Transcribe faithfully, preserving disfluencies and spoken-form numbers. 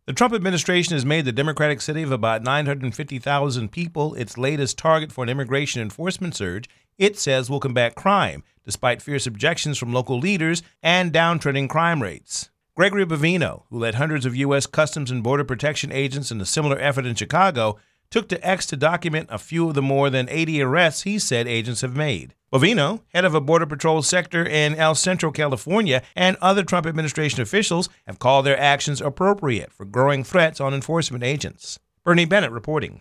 The Trump administration has made the Democratic city of about nine hundred fifty thousand people its latest target for an immigration enforcement surge it says will combat crime, despite fierce objections from local leaders and downtrending crime rates. Gregory Bavino, who led hundreds of U S Customs and Border Protection agents in a similar effort in Chicago, took to X to document a few of the more than eighty arrests he said agents have made. Bovino, head of a Border Patrol sector in El Centro, California, and other Trump administration officials have called their actions appropriate for growing threats on enforcement agents. Bernie Bennett reporting.